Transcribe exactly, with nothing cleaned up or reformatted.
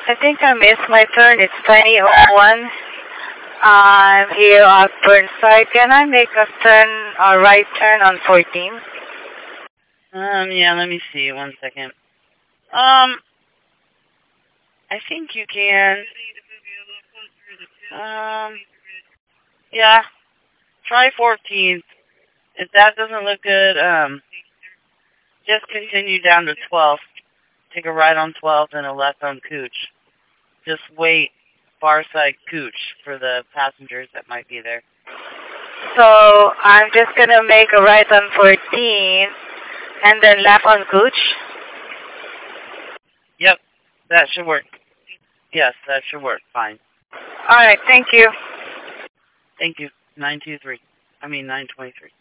I think I missed my turn. It's twenty oh one. I'm here at Burnside. Can I make a turn, a right turn on fourteen? Um, yeah, let me see. One second. Um, I think you can. Um, yeah, try fourteenth. If that doesn't look good, um, just continue down to twelfth. Take a right on twelfth and a left on Cooch. Just wait far side Cooch for the passengers that might be there. So I'm just gonna make a right on fourteen and then left on Cooch? Yep, that should work. Yes, that should work. Fine. Alright, thank you. Thank you. nine two three. I mean nine twenty-three.